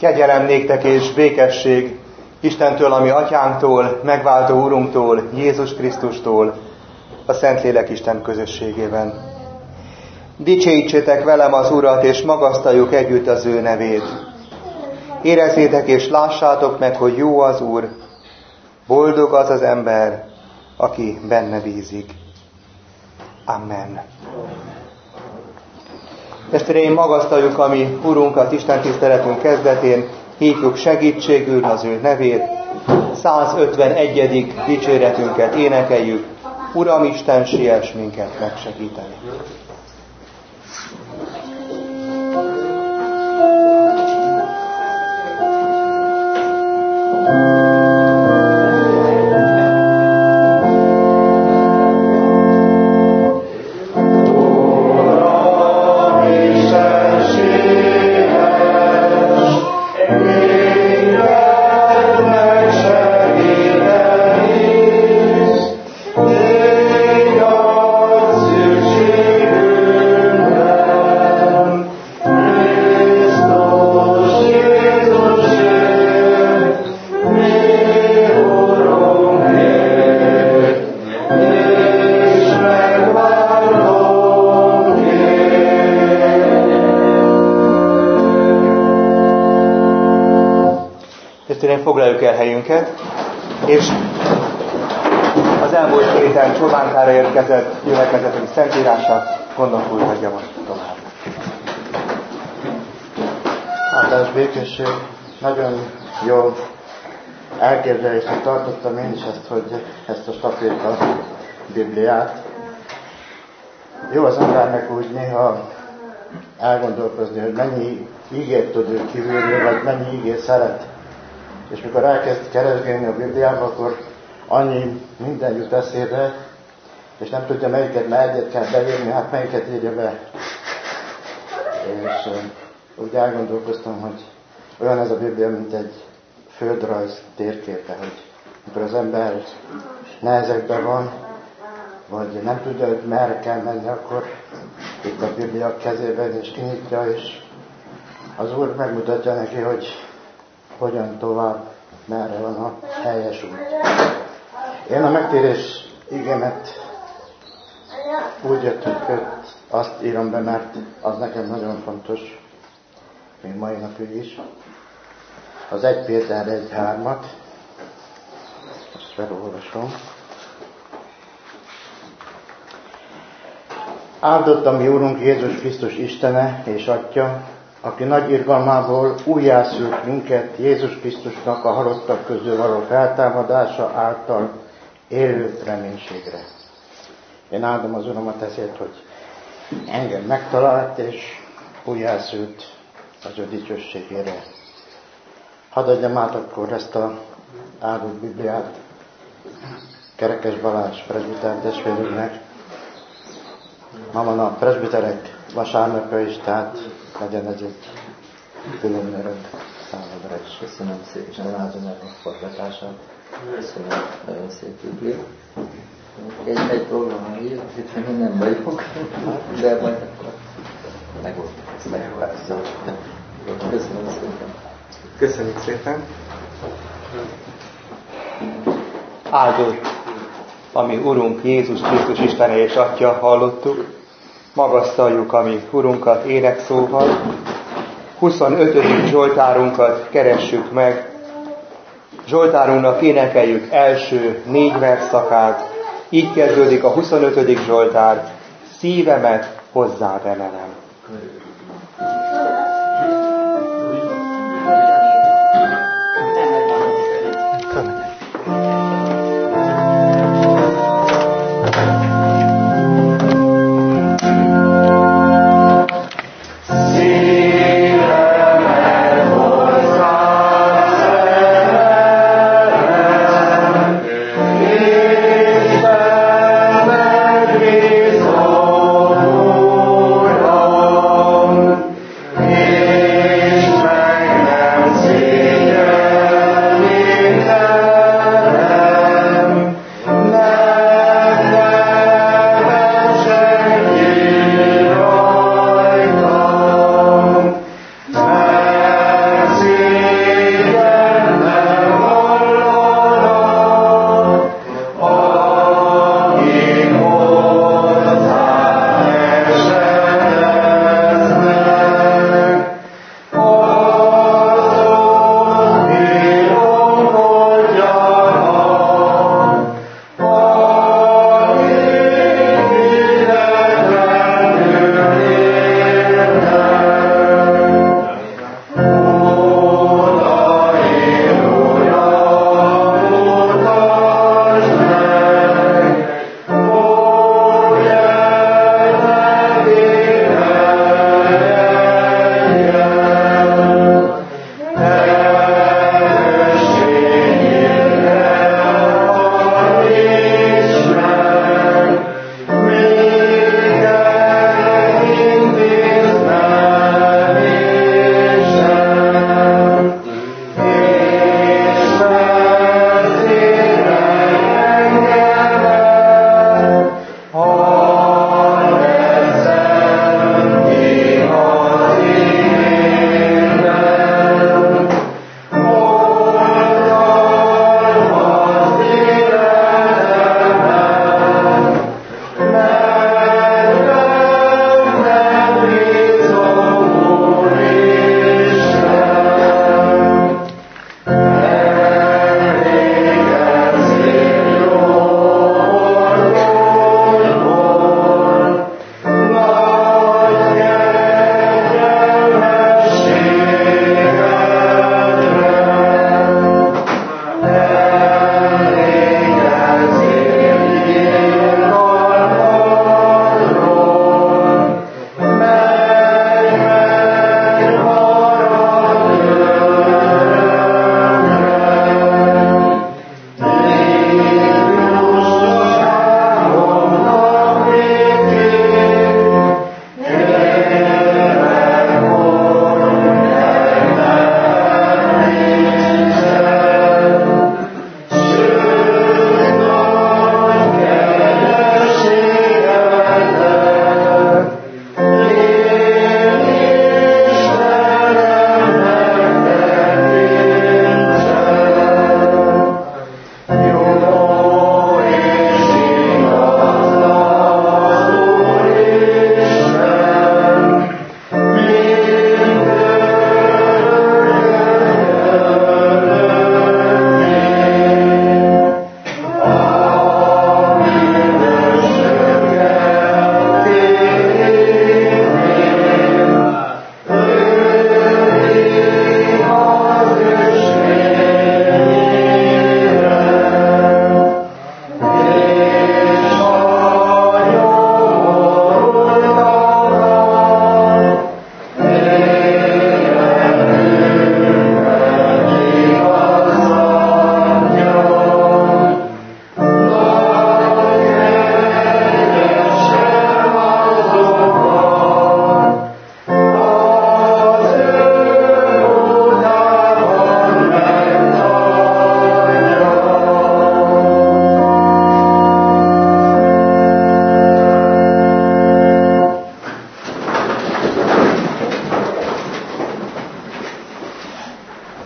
Kegyelem néktek és békesség Istentől, ami Atyánktól, megváltó Urunktól, Jézus Krisztustól, a Szentlélek Isten közösségében. Dicsőítsétek velem az Urat, és magasztaljuk együtt az ő nevét. Érezzétek és lássátok meg, hogy jó az Úr, boldog az az ember, aki benne bízik. Amen. Testvéreim, magasztaljuk a mi Urunkat Isten tiszteletünk kezdetén, hívjuk segítségül az ő nevét, 151. dicséretünket énekeljük, Uram Isten, siess minket megsegíteni. Foglaljuk el helyünket, és az elmúlt héten Csobánkára érkezett gyülekezetünk szentírását gondoltul hagyja most tovább. Áldás békesség, nagyon jó elképzelésnek tartottam én is ezt a staféta Bibliát. Jó az embernek úgy néha elgondolkozni, hogy mennyi igét tud ő kívülről, vagy mennyi igét szeret. És mikor elkezd keresgélni a Bibliába, akkor annyi minden jut eszébe, és nem tudja melyiket, mert egyet kell beírni, hát melyiket írja be. És úgy elgondolkoztam, hogy olyan ez a Biblia, mint egy földrajz térképe, hogy mikor az ember nehezekben van, vagy nem tudja, hogy merre kell menni, akkor itt a Biblia kezében és kinyitja, és az Úr megmutatja neki, hogy hogyan tovább, merre van a helyes út. Én a megtérés igémet úgy jött, hogy azt írom be, mert az nekem nagyon fontos, még mai napig is. Az 1 Péter 1:3-at, azt felolvasom. Áldott a mi Úrunk Jézus Krisztus Istene és Atya, aki nagy irgalmából újjászült minket Jézus Krisztusnak a halottak közül való feltámadása által élő reménységre. Én áldom az Uramat ezért, hogy engem megtalált és újjászült az ő dicsőségére. Hadd adjam át akkor ezt a áldott Bibliát Kerekes Balázs presbiter testvérünknek. Ma van a presbiterek vasárnapja is, tehát legyen ez egy külön öröm számodra is. Köszönöm szépen áldom el a forgatását. Köszönöm, nagyon szép Biblia. Egy probléma ír, itt még nem vagyok, de majd akkor megoldjuk. Köszönöm szépen. Köszönjük szépen. Áldott a mi Urunk Jézus Krisztus Istene és Atya, hallottuk. Magasztaljuk a mi Urunkat énekszóval. 25. Zsoltárunkat keressük meg. Zsoltárunknak énekeljük első 4 versszakát. Így kezdődik a 25. Zsoltár. Szívemet hozzád emelem. Oh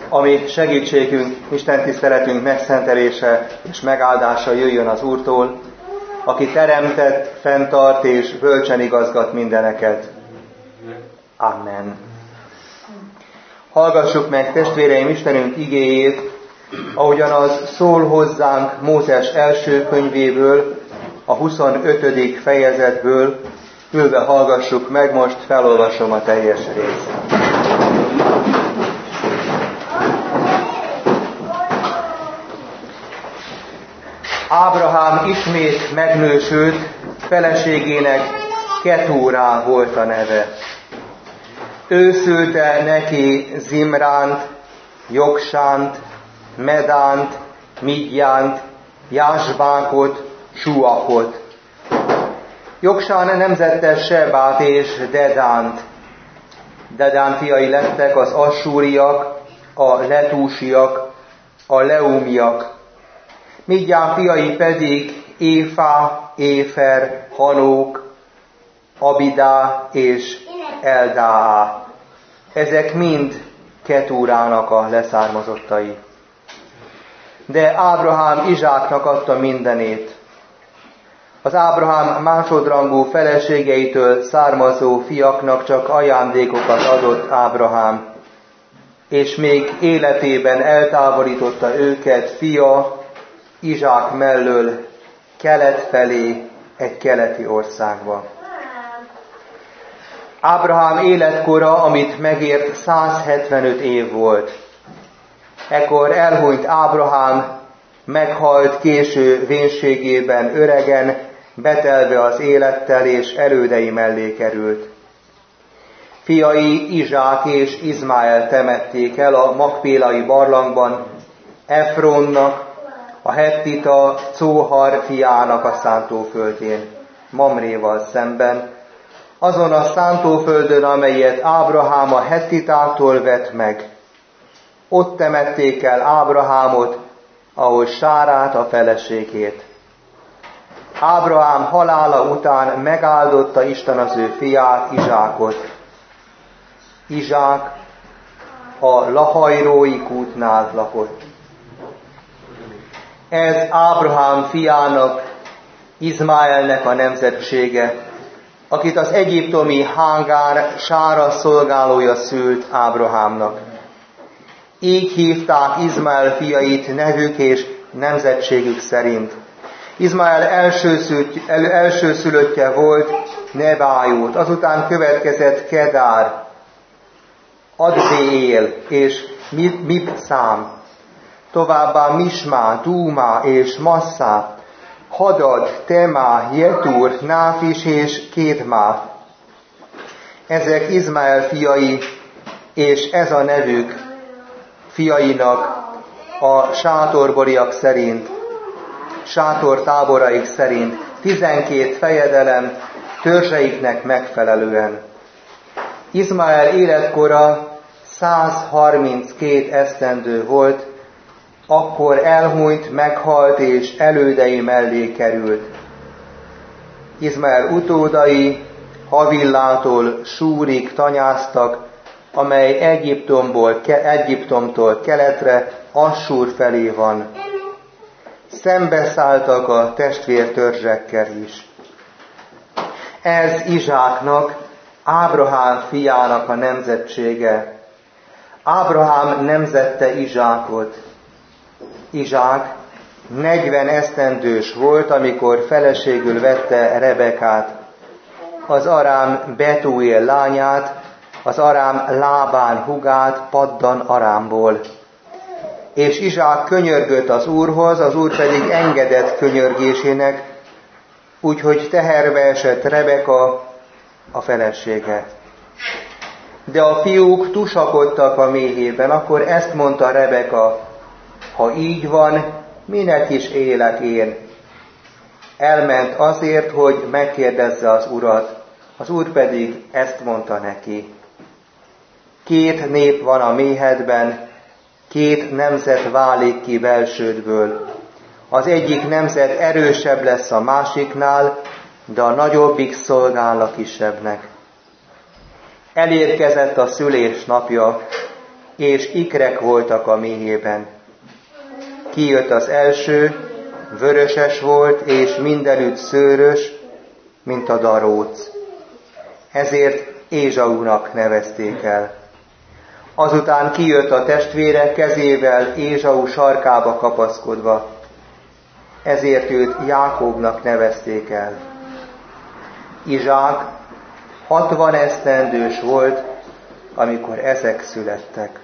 ami segítségünk, Isten tiszteletünk megszentelése és megáldása jöjjön az Úrtól, aki teremtett, fenntart és bölcsen igazgat mindeneket. Amen. Hallgassuk meg, testvéreim, Istenünk igéjét, ahogyan az szól hozzánk Mózes első könyvéből, a 25. fejezetből. Ülve hallgassuk meg, most felolvasom a teljes részt. Ábrahám ismét megnősült, feleségének Ketúrá volt a neve. Ő szülte neki Zimránt, Joksánt, Medánt, Midjánt, Jásbákot, Suakot. Joksán nemzette Sebát és Dedánt. Dedán fiai lettek az assúriak, a letúsiak, a leumiak. Midján fiai pedig Éfá, Éfer, Hanók, Abidá és Eldáá. Ezek mind Ketúrának a leszármazottai. De Ábrahám Izsáknak adta mindenét. Az Ábrahám másodrangú feleségeitől származó fiaknak csak ajándékokat adott Ábrahám, és még életében eltávolította őket fia Izsák mellől kelet felé egy keleti országba. Ábrahám életkora, amit megért, 175 év volt. Ekkor elhunyt Ábrahám, meghalt késő vénségében öregen, betelve az élettel, és elődei mellé került. Fiai Izsák és Izmáel temették el a Makpélai barlangban, Efronnak, a hettita Cóhar fiának a szántóföldjén, Mamréval szemben, azon a szántóföldön, amelyet Ábrahám a hettitától vett meg. Ott temették el Ábrahámot, ahol Sárát a feleségét. Ábrahám halála után megáldotta Isten az ő fiát, Izsákot. Izsák a Lahajrói kútnál lakott. Ez Ábrahám fiának, Izmáelnek a nemzetsége, akit az egyiptomi Hágár Sára szolgálója szült Ábrahámnak. Így hívták Izmael fiait nevük és nemzetségük szerint. Izmael elsőszülöttje volt Nebájót, azután következett Kedár, Adbéél és Mibszám, továbbá Mismá, Dúmá és Masszá, Hadad, Temá, Jetur, Náfis és Kédmá. Ezek Izmael fiai, és ez a nevük fiainak a sátorboriak szerint, sátortáboraik szerint, 12 fejedelem törzseiknek megfelelően. Izmael életkora 132 esztendő volt, akkor elhunyt, meghalt és elődei mellé került. Izmael utódai Havillától Súrig tanyáztak, amely Egyiptomtól keletre, Assúr felé van. Szembeszálltak a testvértörzsekkel is. Ez Izsáknak, Ábrahám fiának a nemzetsége. Ábrahám nemzette Izsákot. Izsák 40 esztendős volt, amikor feleségül vette Rebekát, az arám Betúél lányát, az arám Lábán hugát Paddan Arámból. És Izsák könyörgött az Úrhoz, az Úr pedig engedett könyörgésének, úgyhogy teherbe esett Rebeka, a felesége. De a fiúk tusakodtak a méhében, akkor ezt mondta Rebeka: ha így van, minek is élek én? Elment azért, hogy megkérdezze az Urat, az Úr pedig ezt mondta neki: 2 nép van a méhedben, 2 nemzet válik ki belsődből. Az egyik nemzet erősebb lesz a másiknál, de a nagyobbik szolgál a kisebbnek. Elérkezett a szülés napja, és ikrek voltak a méhében. Kijött az első, vöröses volt, és mindenütt szőrös, mint a daróc. Ezért Ézsaunak nevezték el. Azután kijött a testvére kezével Ézsau sarkába kapaszkodva. Ezért őt Jákóbnak nevezték el. Izsák 60 esztendős volt, amikor ezek születtek.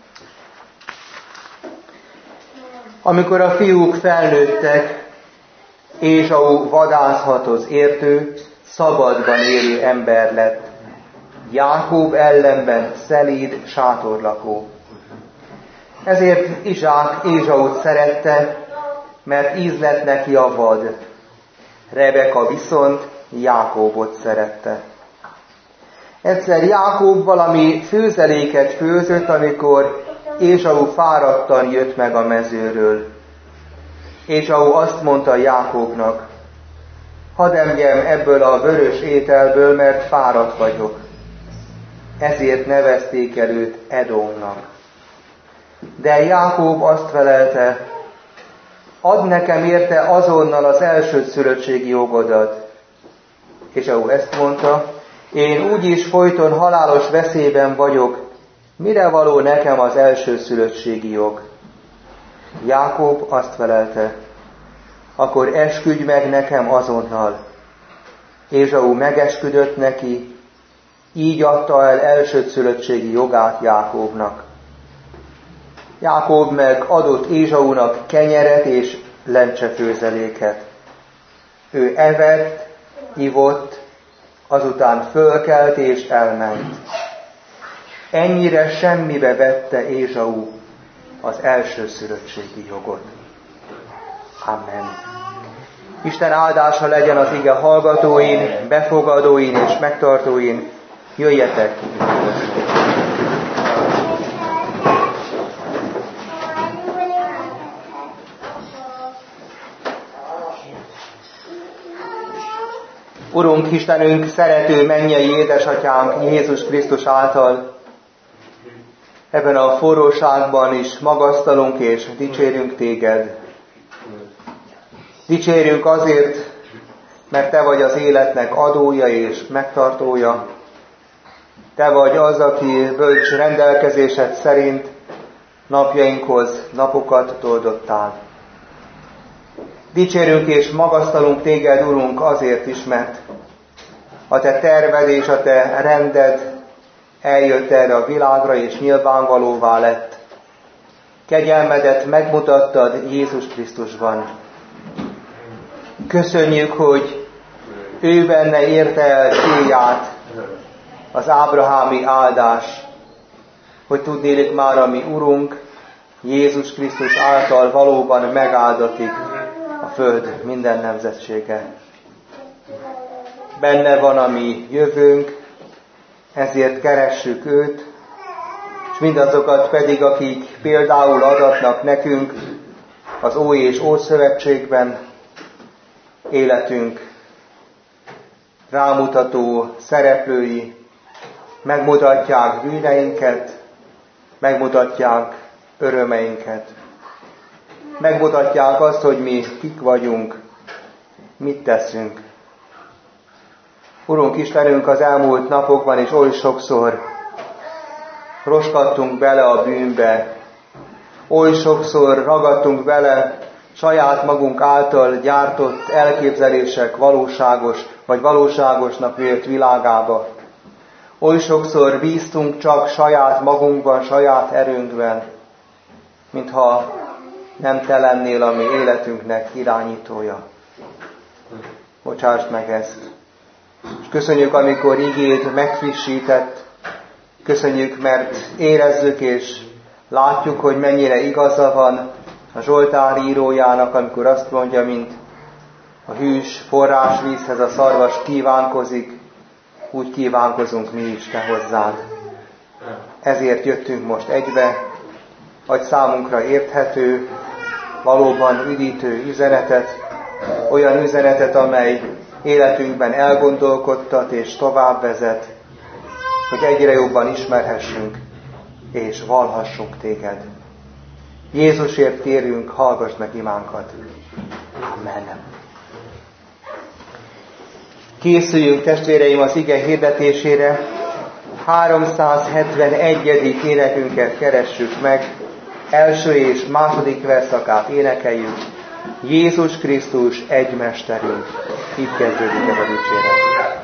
Amikor a fiúk felnőttek, Ézsau vadászhathoz értő, szabadban élő ember lett. Jákób ellenben szelíd sátorlakó. Ezért Izsák Ézsaut szerette, mert íz lett neki a vad. Rebeka viszont Jákóbot szerette. Egyszer Jákób valami főzeléket főzött, amikor Ézsau fáradtan jött meg a mezőről. Ézsau azt mondta Jákóbnak: hadd enjem ebből a vörös ételből, mert fáradt vagyok. Ezért nevezték el őt Edomnak. De Jákób azt felelte: add nekem érte azonnal az elsődszülöttségi jogodat. Ézsau ezt mondta: én úgyis folyton halálos veszélyben vagyok, mire való nekem az elsőszülöttségi jog? Jákób azt felelte: akkor esküdj meg nekem azonnal. Ézsau megesküdött neki, így adta el elsődszülöttségi jogát Jákóbnak. Jákób meg adott Ézsaunak kenyeret és lencsefőzeléket. Ő evett, ivott, azután fölkelt és elment. Ennyire semmibe vette Ézsau az elsőszülöttségi jogot. Amen. Isten áldása legyen az ige hallgatóin, befogadóin és megtartóin. Jöjjetek! Urunk, Istenünk, szerető mennyei édesatyánk Jézus Krisztus által ebben a forróságban is magasztalunk és dicsérünk téged. Dicsérjünk azért, mert te vagy az életnek adója és megtartója. Te vagy az, aki bölcs rendelkezésed szerint napjainkhoz napokat toldottál. Dicsérünk és magasztalunk téged, Urunk, azért is, mert a te terved és a te rended eljött erre a világra és nyilvánvalóvá lett. Kegyelmedet megmutattad Jézus Krisztusban. Köszönjük, hogy ő benne érte el célját, az ábrahámi áldás, hogy tudnélik már a mi Urunk Jézus Krisztus által valóban megáldatik a föld minden nemzetsége. Benne van a mi jövőnk, ezért keressük őt, és mindazokat pedig, akik például adatnak nekünk az Új és Ószövetségben, életünk rámutató szereplői, megmutatják bűneinket, megmutatják örömeinket, megmutatják azt, hogy mi kik vagyunk, mit teszünk. Urunk Istenünk, az elmúlt napokban is oly sokszor roskadtunk bele a bűnbe, oly sokszor ragadtunk bele saját magunk által gyártott elképzelések valóságos vagy valóságosnak vélt világába. Oly sokszor bíztunk csak saját magunkban, saját erőnkben, mintha nem te lennél a mi életünknek irányítója. Bocsásd meg ezt. És köszönjük, amikor igéd megfrissített, köszönjük, mert érezzük és látjuk, hogy mennyire igaza van a Zsoltár írójának, amikor azt mondja, mint a hűs forrásvízhez a szarvas kívánkozik, úgy kívánkozunk mi is te hozzád. Ezért jöttünk most egybe, adj számunkra érthető, valóban üdítő üzenetet, olyan üzenetet, amely életünkben elgondolkodtat és tovább vezet, hogy egyre jobban ismerhessünk és vallhassunk téged. Jézusért kérünk, hallgass meg imánkat. Amen. Készüljünk, testvéreim, az ige hirdetésére. 371. énekünket keressük meg. Első és második verszakát énekeljük. Jézus Krisztus egy mesterünk. Így kezdődik ez a dicséret.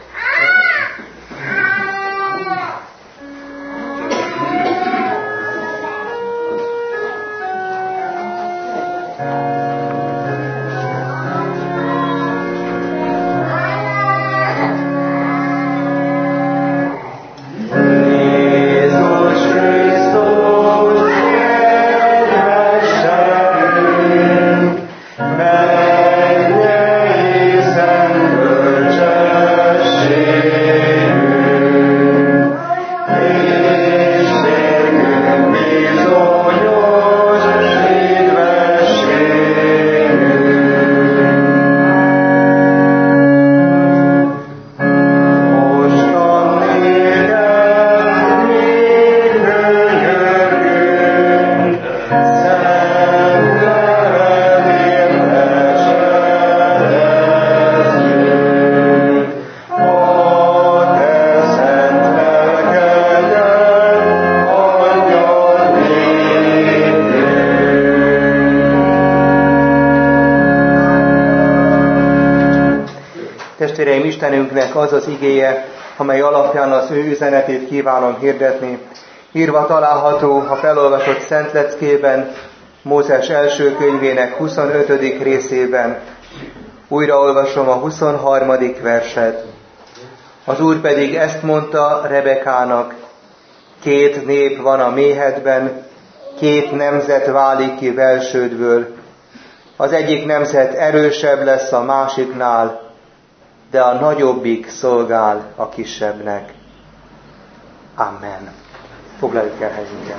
Testvéreim, Istenünknek az az igéje, amely alapján az ő üzenetét kívánom hirdetni. Írva található a felolvasott Szent Leckében, Mózes első könyvének 25. részében. Újraolvasom a 23. verset. Az Úr pedig ezt mondta Rebekának: 2 nép van a méhedben, 2 nemzet válik ki belsődből. Az egyik nemzet erősebb lesz a másiknál, de a nagyobbik szolgál a kisebbnek. Amen. Foglaljuk el helyünket.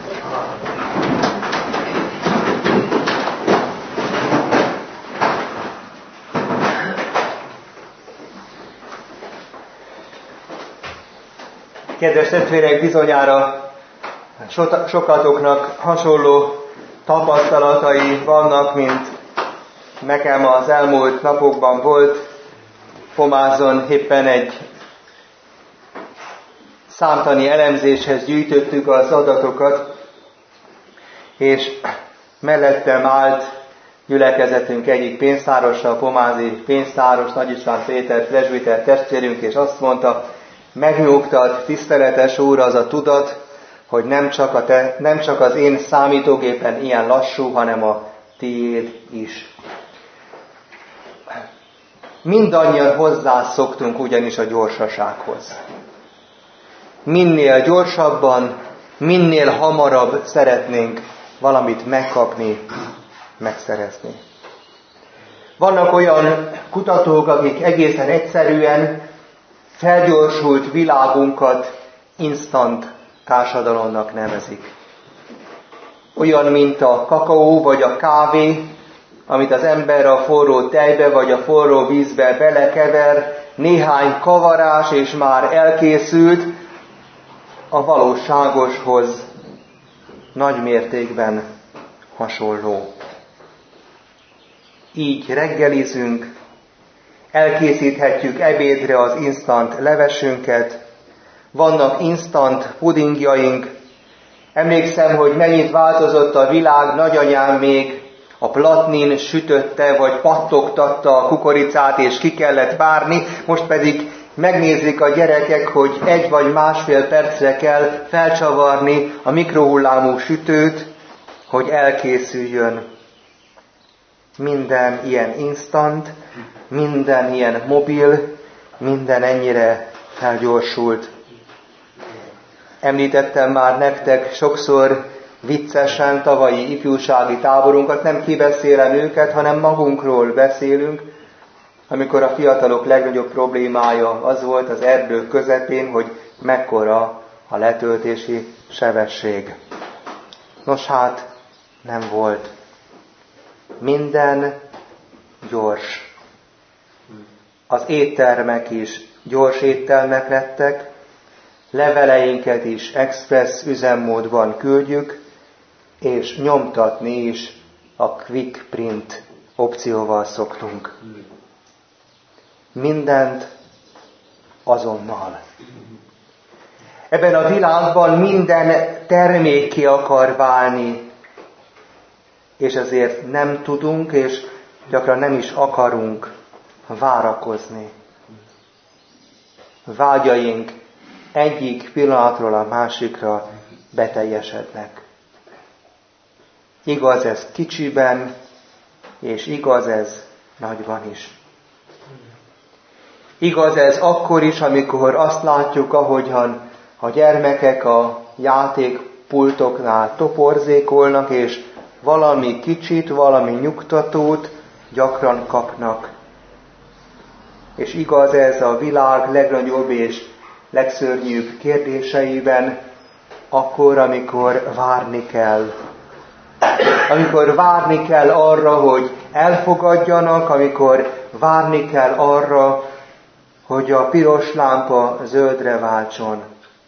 Kedves testvérek, bizonyára sokatoknak hasonló tapasztalatai vannak, mint nekem az elmúlt napokban volt. Pomázon éppen egy számtani elemzéshez gyűjtöttük az adatokat, és mellettem állt gyülekezetünk egyik pénztárosa, a pomázi pénztáros, Nagy István Péter presbiter testvérünk, és azt mondta: megnyugtat, tiszteletes Úr, az a tudat, hogy nem csak az én számítógépen ilyen lassú, hanem a tiéd is. Mindannyian hozzászoktunk ugyanis a gyorsasághoz. Minél gyorsabban, minél hamarabb szeretnénk valamit megkapni, megszerezni. Vannak olyan kutatók, akik egészen egyszerűen felgyorsult világunkat instant társadalomnak nevezik. Olyan, mint a kakaó vagy a kávé, amit az ember a forró tejbe vagy a forró vízbe belekever, néhány kavarás és már elkészült, a valóságoshoz nagy mértékben hasonló. Így reggelizünk, elkészíthetjük ebédre az instant levesünket, vannak instant pudingjaink. Emlékszem, hogy mennyit változott a világ, nagyanyám még a platnin sütötte, vagy pattogtatta a kukoricát, és ki kellett várni, most pedig megnézik a gyerekek, hogy 1 vagy másfél percre kell felcsavarni a mikrohullámú sütőt, hogy elkészüljön. Minden ilyen instant, minden ilyen mobil, minden ennyire felgyorsult. Említettem már nektek sokszor viccesen tavalyi ifjúsági táborunkat, nem kibeszélem őket, hanem magunkról beszélünk, amikor a fiatalok legnagyobb problémája az volt az erdők közepén, hogy mekkora a letöltési sebesség. Nos hát, nem volt. Minden gyors. Az éttermek is gyors éttermek lettek, leveleinket is express üzemmódban küldjük, és nyomtatni is a quick print opcióval szoktunk. Mindent azonnal. Ebben a világban minden termékké akar válni, és ezért nem tudunk, és gyakran nem is akarunk várakozni. Vágyaink egyik pillanatról a másikra beteljesednek. Igaz ez kicsiben, és igaz ez nagyban is. Igaz ez akkor is, amikor azt látjuk, ahogyan a gyermekek a játékpultoknál toporzékolnak, és valami kicsit, valami nyugtatót gyakran kapnak. És igaz ez a világ legnagyobb és legszörnyűbb kérdéseiben, akkor, amikor várni kell. Amikor várni kell arra, hogy elfogadjanak, amikor várni kell arra, hogy a piros lámpa zöldre váltson.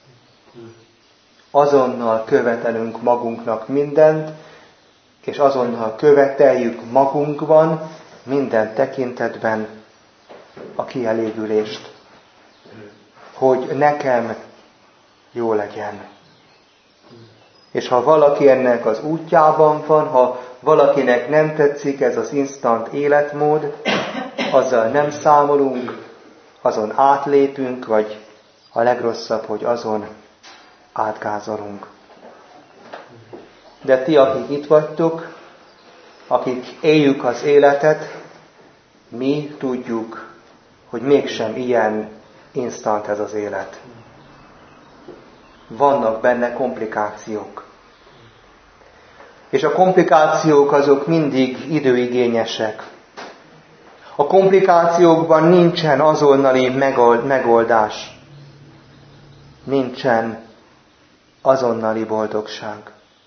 Azonnal követelünk magunknak mindent, és azonnal követeljük magunkban minden tekintetben a kielégülést. Hogy nekem jó legyen. És ha valaki ennek az útjában van, ha valakinek nem tetszik ez az instant életmód, azzal nem számolunk, azon átlépünk, vagy a legrosszabb, hogy azon átgázolunk. De ti, akik itt vagytok, akik éljük az életet, mi tudjuk, hogy mégsem ilyen instant ez az élet. Vannak benne komplikációk. És a komplikációk azok mindig időigényesek. A komplikációkban nincsen azonnali megoldás. Nincsen azonnali boldogság.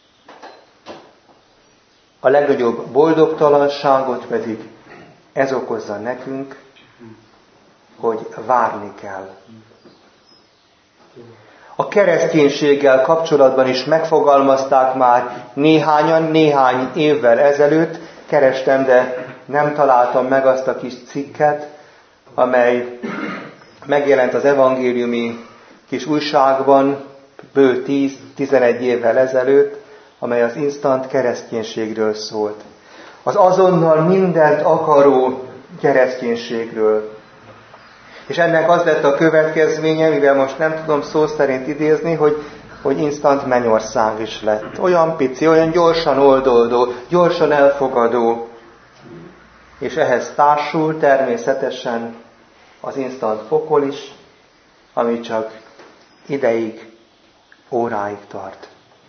A legnagyobb boldogtalanságot pedig ez okozza nekünk, hogy várni kell. A kereszténységgel kapcsolatban is megfogalmazták már néhányan, néhány évvel ezelőtt, kerestem, de nem találtam meg azt a kis cikket, amely megjelent az evangéliumi kis újságban bő 10-11 évvel ezelőtt, amely az instant kereszténységről szólt. Az azonnal mindent akaró kereszténységről. És ennek az lett a következménye, mivel most nem tudom szó szerint idézni, hogy instant mennyország is lett. Olyan pici, olyan gyorsan oldódó, gyorsan elfogadó. És ehhez társul természetesen az instant pokol is, ami csak ideig, óráig tart.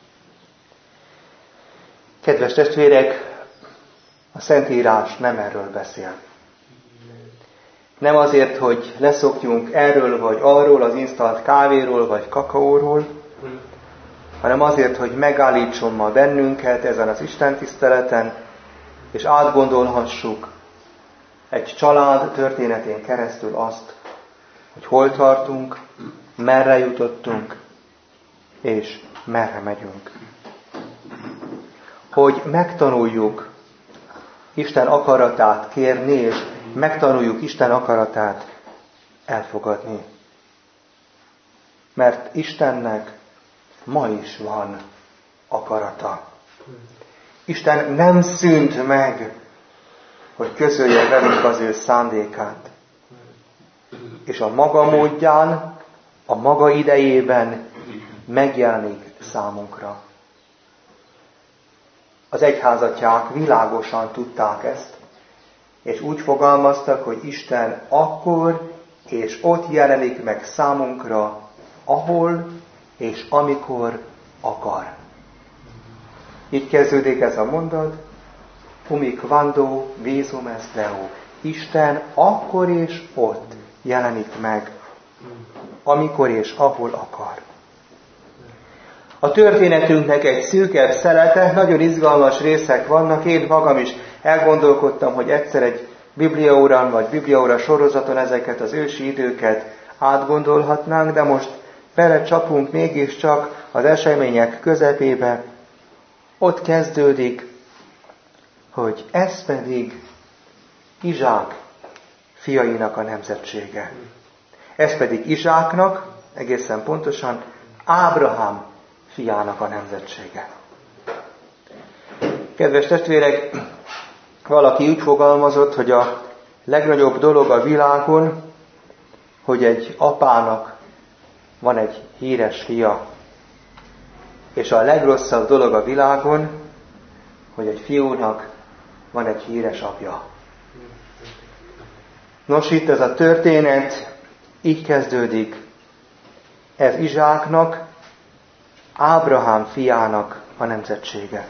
Kedves testvérek, a Szentírás nem erről beszél. Nem azért, hogy leszokjunk erről vagy arról, az instant kávéról vagy kakaóról, hanem azért, hogy megállítson ma bennünket ezen az Isten tiszteleten, és átgondolhassuk egy család történetén keresztül azt, hogy hol tartunk, merre jutottunk, és merre megyünk. Hogy megtanuljuk Isten akaratát kérni, és megtanuljuk Isten akaratát elfogadni. Mert Istennek ma is van akarata. Isten nem szűnt meg, hogy közölje velünk az ő szándékát. És a maga módján, a maga idejében megjelenik számunkra. Az egyházatják világosan tudták ezt, és úgy fogalmaztak, hogy Isten akkor és ott jelenik meg számunkra, ahol és amikor akar. Így kezdődik ez a mondat, Umi quando visum est Deo. Isten akkor és ott jelenik meg, amikor és ahol akar. A történetünknek egy szűkebb szelete, nagyon izgalmas részek vannak. Én magam is elgondolkodtam, hogy egyszer egy bibliaórán vagy bibliaóra sorozaton ezeket az ősi időket átgondolhatnánk, de most belecsapunk mégiscsak az események közepébe, ott kezdődik, hogy ez pedig Izsák fiainak a nemzetsége. Ez pedig Izsáknak, egészen pontosan Ábrahám fiának a nemzetsége. Kedves testvérek, valaki úgy fogalmazott, hogy a legnagyobb dolog a világon, hogy egy apának van egy híres fia, és a legrosszabb dolog a világon, hogy egy fiúnak van egy híres apja. Nos, itt ez a történet így kezdődik. Ez Izsáknak, Ábrahám fiának a nemzetsége.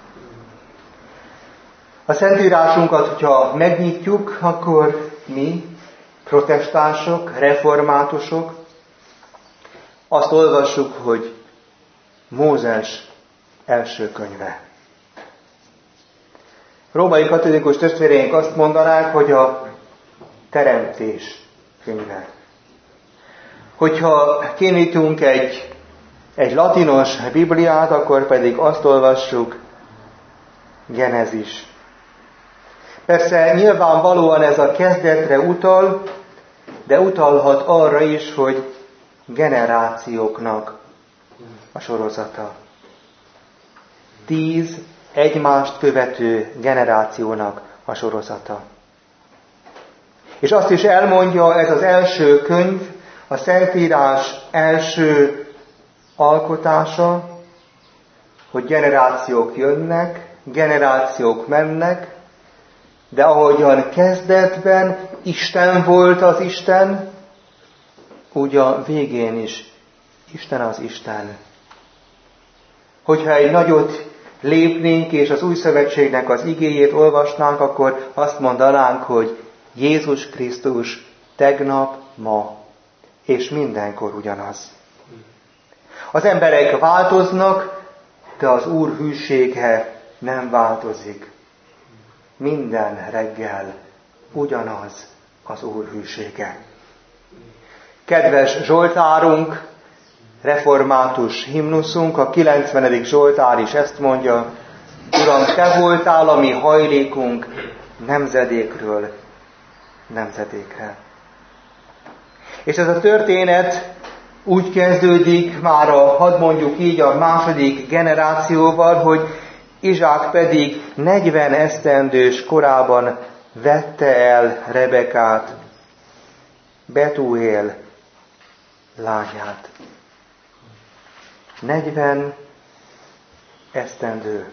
A Szentírásunkat, hogyha megnyitjuk, akkor mi, protestánsok, reformátusok, azt olvassuk, hogy Mózes első könyve. Római katolikus testvéreink azt mondanák, hogy a teremtés könyve. Hogyha kinyitunk egy latinos Bibliát, akkor pedig azt olvassuk, Genezis. Persze nyilvánvalóan ez a kezdetre utal, de utalhat arra is, hogy generációknak a sorozata. 10 egymást követő generációnak a sorozata. És azt is elmondja ez az első könyv, a Szentírás első alkotása, hogy generációk jönnek, generációk mennek, de ahogyan kezdetben Isten volt az Isten, úgy a végén is Isten az Isten. Hogyha egy nagyot lépnénk, és az új szövetségnek az igéjét olvasnánk, akkor azt mondanánk, hogy Jézus Krisztus tegnap, ma, és mindenkor ugyanaz. Az emberek változnak, de az Úr hűsége nem változik. Minden reggel ugyanaz az Úr hűsége. Kedves Zsoltárunk, református himnuszunk, a 90. Zsoltár is ezt mondja, Uram, Te voltál a mi hajlékunk nemzedékről nemzedékre. És ez a történet úgy kezdődik már hadd mondjuk így a második generációval, hogy Izsák pedig 40 esztendős korában vette el Rebekát, Betuél lányát. 40 esztendő.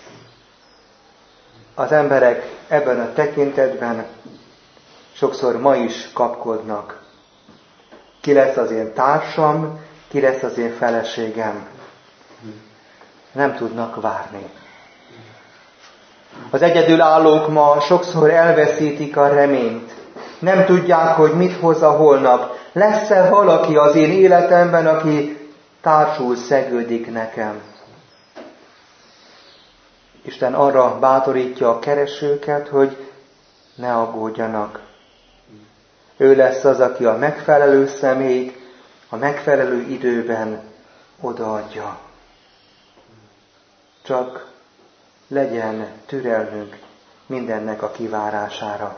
Az emberek ebben a tekintetben sokszor ma is kapkodnak. Ki lesz az én társam, ki lesz az én feleségem. Nem tudnak várni. Az egyedülállók ma sokszor elveszítik a reményt. Nem tudják, hogy mit hoz a holnap. Lesz-e valaki az én életemben, aki társul szegődik nekem? Isten arra bátorítja a keresőket, hogy ne aggódjanak. Ő lesz az, aki a megfelelő személyt a megfelelő időben odaadja. Csak legyen türelmünk mindennek a kivárására.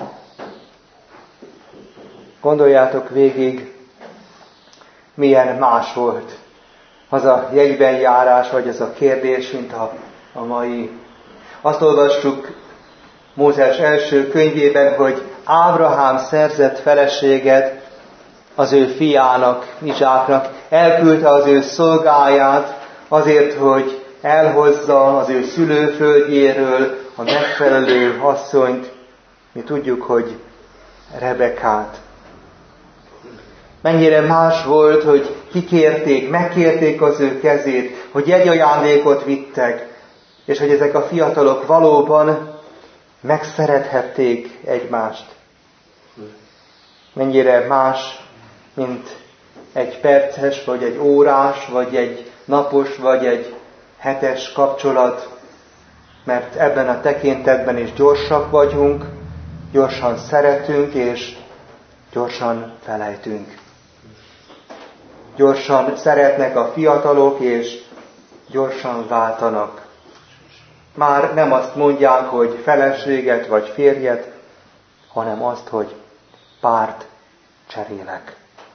Gondoljátok végig, milyen más volt az a jegyben járás, vagy az a kérdés, mint a mai. Azt olvassuk Mózes első könyvében, hogy Ábrahám szerzett feleséget az ő fiának, Izsáknak, elküldte az ő szolgáját azért, hogy elhozza az ő szülőföldjéről a megfelelő asszonyt. Mi tudjuk, hogy Rebekát. Mennyire más volt, hogy kikérték, megkérték az ő kezét, hogy egy ajándékot vittek, és hogy ezek a fiatalok valóban megszerethették egymást. Mennyire más, mint egy perces, vagy egy órás, vagy egy napos, vagy egy hetes kapcsolat, mert ebben a tekintetben is gyorsak vagyunk, gyorsan szeretünk, és gyorsan felejtünk. gyorsan szeretnek a fiatalok, és gyorsan váltanak. Már nem azt mondják, hogy feleséget vagy férjet, hanem azt, hogy párt cserélek.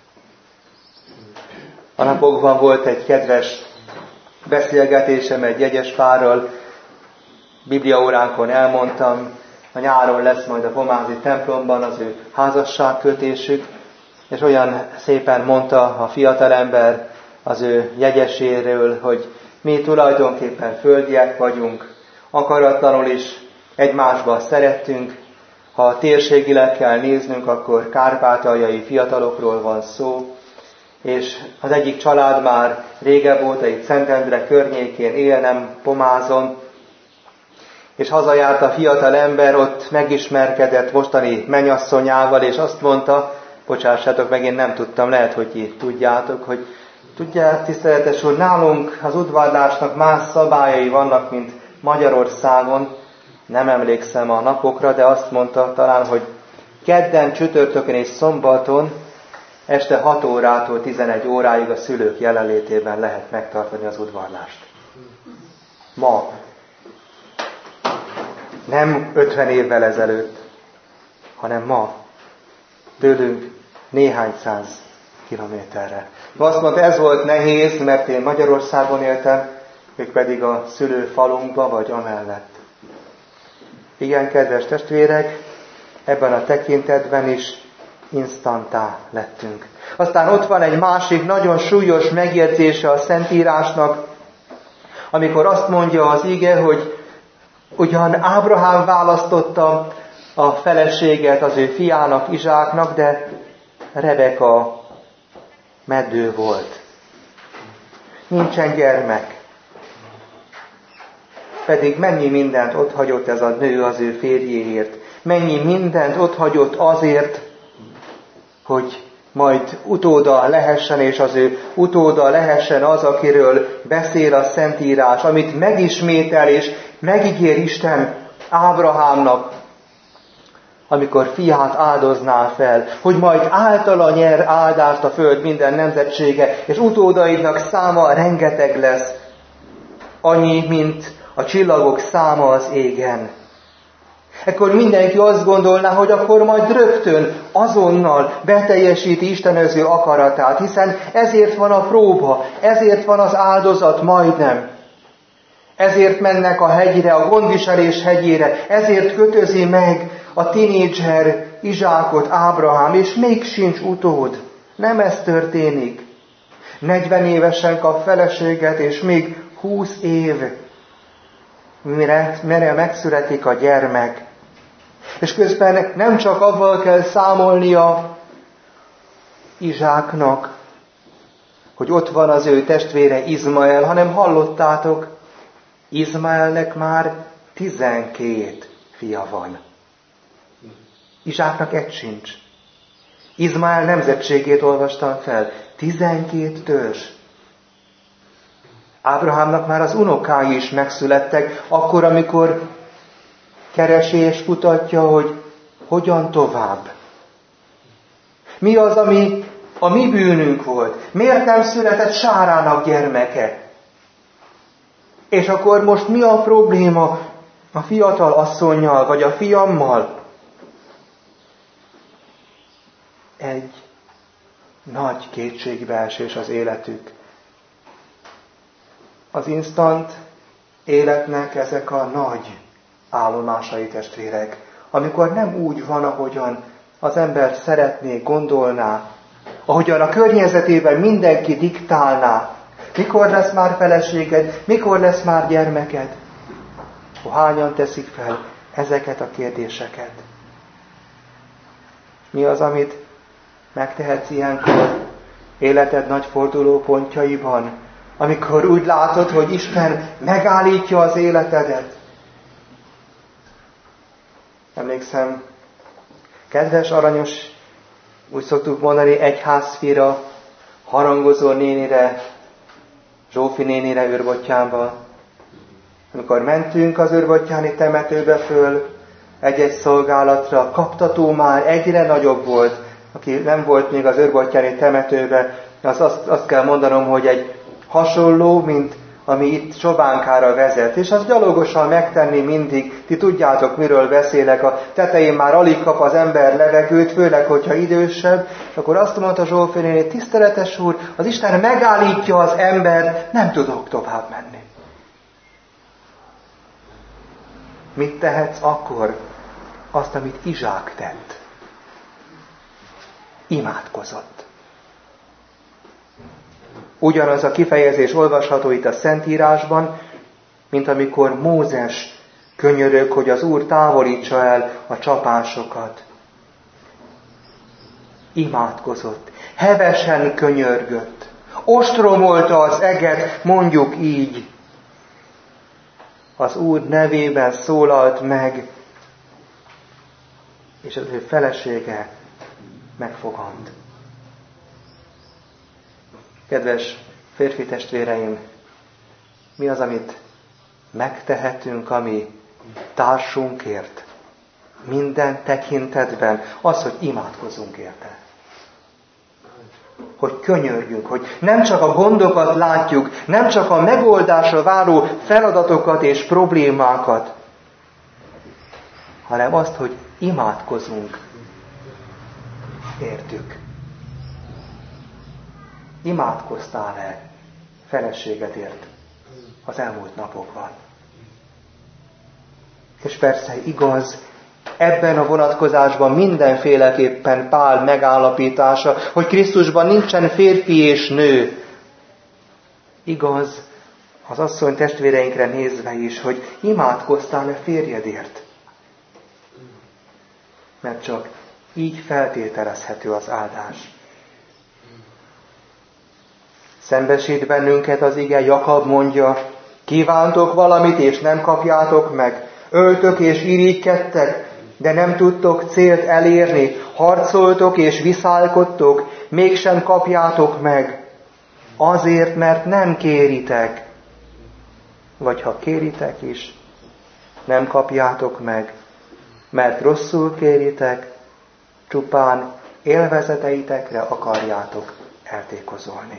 A napokban volt egy kedves beszélgetésem egy jegyes párral, bibliaóránkon elmondtam, a nyáron lesz majd a pomázi templomban az ő házasságkötésük, és olyan szépen mondta a fiatalember az ő jegyeséről, hogy mi tulajdonképpen földiek vagyunk, akaratlanul is egymásba szerettünk, ha térségileg kell néznünk, akkor kárpátaljai fiatalokról van szó, és az egyik család már régebb óta itt Szentendre környékén él, nem Pomázon, és hazajárt a fiatal ember, ott megismerkedett mostani mennyasszonyával, és azt mondta, bocsássátok meg, én nem tudtam, lehet, hogy ti tudjátok, hogy tudják, tiszteletes úr, nálunk az udvarlásnak más szabályai vannak, mint Magyarországon, nem emlékszem a napokra, de azt mondta talán, hogy kedden, csütörtökön és szombaton este 6 órától 11 óráig a szülők jelenlétében lehet megtartani az udvarlást. Ma. Nem 50 évvel ezelőtt, hanem ma. Tőlünk néhány száz kilométerre. Azt mondta, ez volt nehéz, mert én Magyarországon éltem, ők pedig a szülőfalunkba vagy amellett. Igen, kedves testvérek, ebben a tekintetben is instantá lettünk. Aztán ott van egy másik nagyon súlyos megjegyzése a Szentírásnak, amikor azt mondja az ige, hogy ugyan Ábrahám választotta a feleséget az ő fiának, Izsáknak, de Rebeka meddő volt. Nincsen gyermek. Pedig mennyi mindent otthagyott ez a nő az ő férjéért. Mennyi mindent otthagyott azért, hogy majd utóda lehessen, és az ő utóda lehessen az, akiről beszél a Szentírás, amit megismétel és megígér Isten Ábrahámnak, amikor fiát áldozná fel, hogy majd általa nyer áldást a föld minden nemzetsége, és utódaidnak száma rengeteg lesz, annyi, mint a csillagok száma az égen. Ekkor mindenki azt gondolná, hogy akkor majd rögtön, azonnal beteljesíti Istenöző akaratát, hiszen ezért van a próba, ezért van az áldozat majdnem. Ezért mennek a hegyre, a gondviselés hegyére, ezért kötözi meg a tinédzser Izsákot Ábrahám, és még sincs utód. Nem ez történik. 40 évesen kap feleséget, és még 20 év, mire megszületik a gyermek. És közben nem csak avval kell számolnia Izsáknak, hogy ott van az ő testvére Izmael, hanem hallottátok, Izmaelnek már 12 fia van. Izsáknak egy sincs. Izmael nemzetségét olvastam fel. 12 törzs. Ábrahámnak már az unokái is megszülettek, akkor, amikor keresi és kutatja, hogy hogyan tovább. Mi az, ami a mi bűnünk volt? Miért nem született Sárának gyermeke? És akkor most mi a probléma a fiatal asszonnyal, vagy a fiammal? Egy nagy kétségbeesés az életük. Az instant életnek ezek a nagy állomásai, testvérek, amikor nem úgy van, ahogyan az ember szeretné, gondolná, ahogyan a környezetében mindenki diktálná. Mikor lesz már feleséged? Mikor lesz már gyermeked? Hányan teszik fel ezeket a kérdéseket? Mi az, amit megtehetsz ilyenkor életed nagy fordulópontjaiban, amikor úgy látod, hogy Isten megállítja az életedet? Emlékszem, kedves, aranyos, úgy szoktuk mondani, egyházfira, harangozó nénire, Zsófi nénire Őrbottyánba. Amikor mentünk az őrbottyáni temetőbe föl, egy-egy szolgálatra, a kaptató már egyre nagyobb volt, aki nem volt még az őrbottyáni temetőbe, Azt kell mondanom, hogy egy hasonló, mint ami itt Csobánkára vezet, és azt gyalogosan megtenni mindig, ti tudjátok, miről beszélek, a tetején már alig kap az ember levegőt, főleg, hogyha idősebb, és akkor azt mondta Zsófi néni, tiszteletes úr, az Isten megállítja az embert, nem tudok tovább menni. Mit tehetsz akkor? Azt, amit Izsák tett. Imádkozott. Ugyanaz a kifejezés olvasható itt a Szentírásban, mint amikor Mózes könyörög, hogy az Úr távolítsa el a csapásokat. Imádkozott, hevesen könyörgött, ostromolta az eget, mondjuk így. Az Úr nevében szólalt meg, és az ő felesége megfogant. Kedves férfi testvéreim, mi az, amit megtehetünk, ami társunkért? Minden tekintetben az, hogy imádkozzunk érte. Hogy könyörjünk, hogy nem csak a gondokat látjuk, nem csak a megoldásra váró feladatokat és problémákat, hanem azt, hogy imádkozunk értük. Imádkoztál-e feleségedért az elmúlt napokban? És persze igaz, ebben a vonatkozásban mindenféleképpen Pál megállapítása, hogy Krisztusban nincsen férfi és nő. Igaz, az asszony testvéreinkre nézve is, hogy imádkoztál-e férjedért? Mert csak így feltételezhető az áldás. Szembesít bennünket az ige, Jakab mondja, kívántok valamit, és nem kapjátok meg, öltök és irigykedtek, de nem tudtok célt elérni, harcoltok és viszálkodtok, mégsem kapjátok meg, azért, mert nem kéritek. Vagy ha kéritek is, nem kapjátok meg, mert rosszul kéritek, csupán élvezeteitekre akarjátok eltékozolni.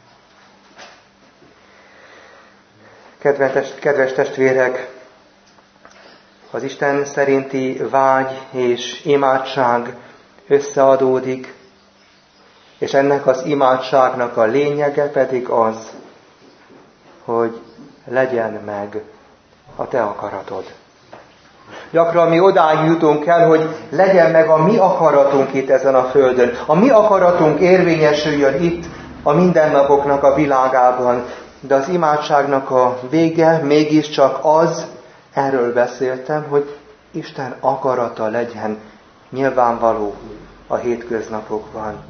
Kedves testvérek, az Isten szerinti vágy és imádság összeadódik, és ennek az imádságnak a lényege pedig az, hogy legyen meg a te akaratod. Gyakran mi odáig jutunk el, hogy legyen meg a mi akaratunk itt ezen a földön. A mi akaratunk érvényesüljön itt a mindennapoknak a világában. De az imádságnak a vége mégiscsak az, erről beszéltem, hogy Isten akarata legyen nyilvánvaló a hétköznapokban.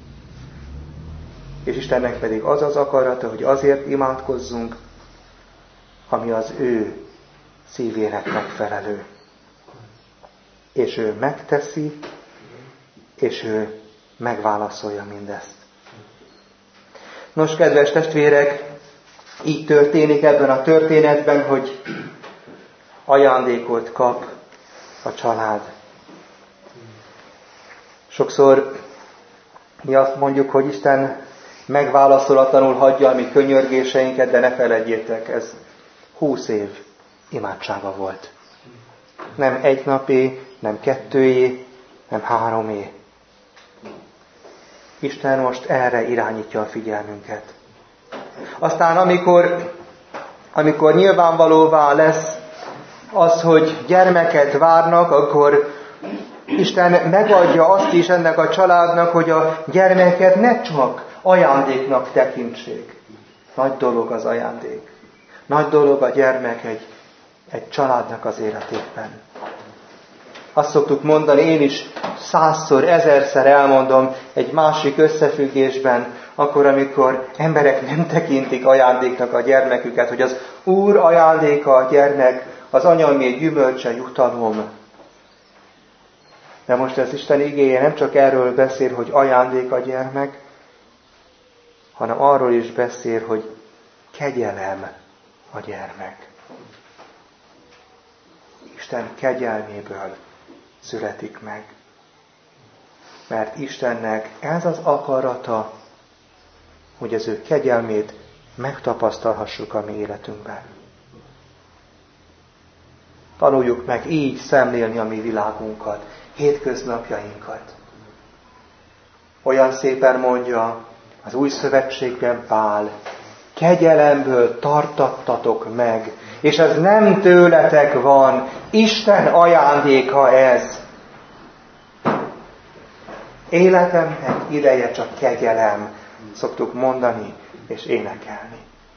És Istennek pedig az az akarata, hogy azért imádkozzunk, ami az ő szívének megfelelő. És ő megteszi, és ő megválaszolja mindezt. Nos, kedves testvérek, így történik ebben a történetben, hogy ajándékot kap a család. Sokszor mi azt mondjuk, hogy Isten megválaszolatlanul hagyja a mi könyörgéseinket, de ne feledjétek, ez 20 év imádsága volt. Nem 1 napé, nem 2, nem 3. Isten most erre irányítja a figyelmünket. Aztán amikor nyilvánvalóvá lesz az, hogy gyermeket várnak, akkor Isten megadja azt is ennek a családnak, hogy a gyermeket ne csak ajándéknak tekintsék. Nagy dolog az ajándék. Nagy dolog a gyermek egy családnak az életében. Azt szoktuk mondani, én is 100-szor, 1000-szer elmondom egy másik összefüggésben, akkor, amikor emberek nem tekintik ajándéknak a gyermeküket, hogy az Úr ajándéka a gyermek, az anyamé gyümölcse jutalom. De most az Isten igéje nem csak erről beszél, hogy ajándék a gyermek, hanem arról is beszél, hogy kegyelem a gyermek. Isten kegyelméből születik meg. Mert Istennek ez az akarata, hogy az ő kegyelmét megtapasztalhassuk a mi életünkben. Tanuljuk meg így szemlélni a mi világunkat, hétköznapjainkat. Olyan szépen mondja az Új Szövetségben Pál, kegyelemből tartattatok meg, és ez nem tőletek van, Isten ajándéka ez. Életemnek ideje csak kegyelem, szoktuk mondani és énekelni.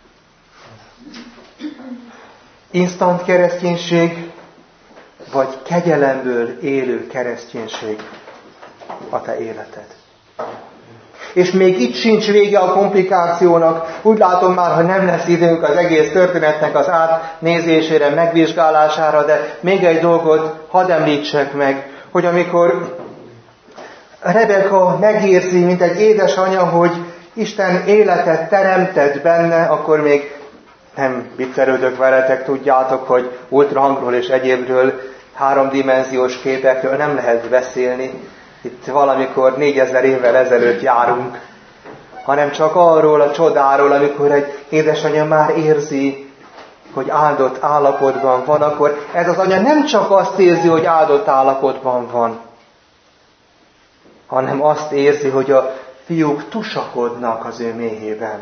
Instant kereszténység, vagy kegyelemből élő kereszténység a te életed. És még itt sincs vége a komplikációnak. Úgy látom már, hogy nem lesz időnk az egész történetnek az átnézésére, megvizsgálására, de még egy dolgot hadd említsek meg, hogy amikor Rebeka megérzi, mint egy édesanya, hogy Isten életet teremtett benne, akkor még nem viccelődök veletek, tudjátok, hogy ultrahangról és egyébről, háromdimenziós képekről nem lehet beszélni. Itt valamikor 4000 évvel ezelőtt járunk, hanem csak arról a csodáról, amikor egy édesanya már érzi, hogy áldott állapotban van, akkor ez az anya nem csak azt érzi, hogy áldott állapotban van, hanem azt érzi, hogy a fiúk tusakodnak az ő méhében.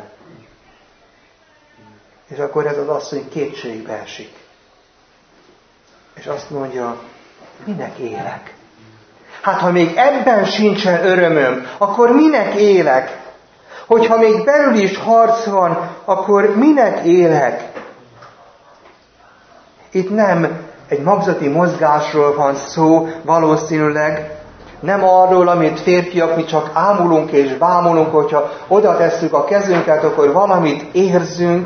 És akkor ez az asszony kétségbe esik. És azt mondja, minek élek? Hát ha még ebben sincsen örömöm, akkor minek élek? Hogyha még belül is harc van, akkor minek élek? Itt nem egy magzati mozgásról van szó, valószínűleg, nem arról, amit férfiak mi csak ámulunk és bámulunk, hogyha oda tesszük a kezünket, akkor valamit érzünk,